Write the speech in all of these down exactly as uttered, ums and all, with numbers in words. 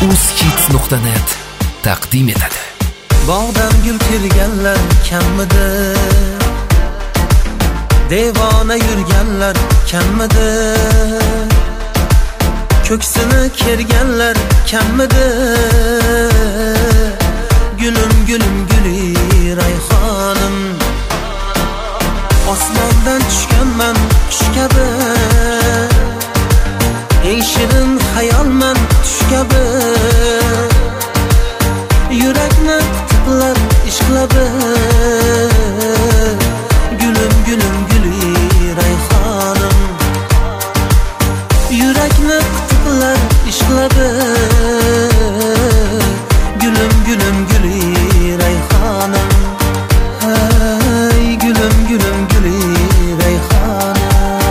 uzhits nuqta net taqdim etadi. Bog'dan gul terganlar kammidi, devona yurganlar kammidi, ko'ksini kerganlar kammidi. Gülüm gülüm guli rayhonim, osmondan tushganman qush kabi, eng shirin xayolman tush kabi. Yurakni qitiqlar ishqlabi, gülüm gülüm guli rayhonim, yurakni qitiqlar ishqlabi, gülüm gülüm guli rayhonim, hey gülüm gülüm guli rayhonim.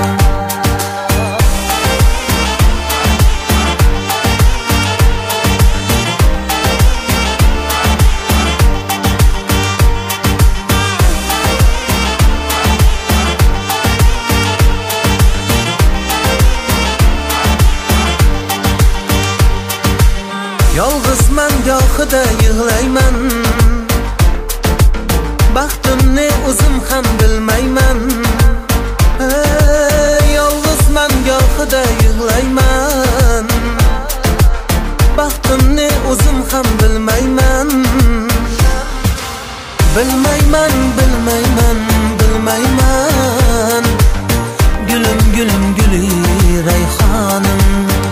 Yolg'izman gohida yig'layman, baxtimni o'zim ham bilmayman. Yolg'izman gohida yig'layman, baxtimni o'zim ham bilmayman. Bilmayman, bilmayman, bilmayman, gülüm gülüm guli rayhonim.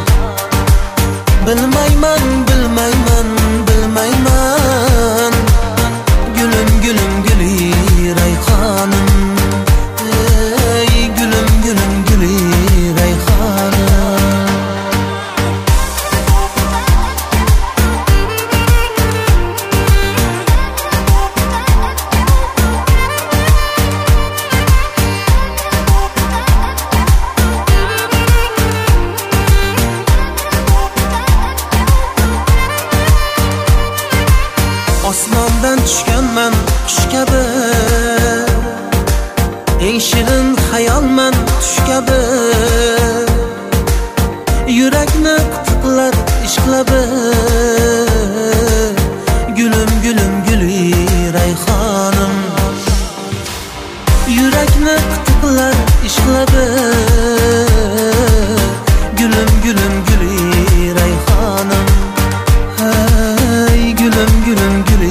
Bilmayman, bilmayman, bilmayman, gülüm gülüm guli rayhonim, ey gülüm gülüm guli rayhonim. Osmondan tushganman qush kabi, eng shirin xayolman tush kabi. Yurakni qitiqlar ishqlabi, gülüm gülüm guli rayhonim, yurakni qitiqlar ishqlabi, gülüm gülüm guli rayhonim, hey gülüm gülüm guli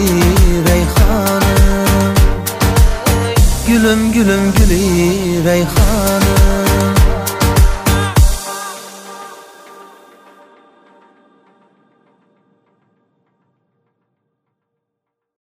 rayhonim, gülüm gülüm guli rayhonim.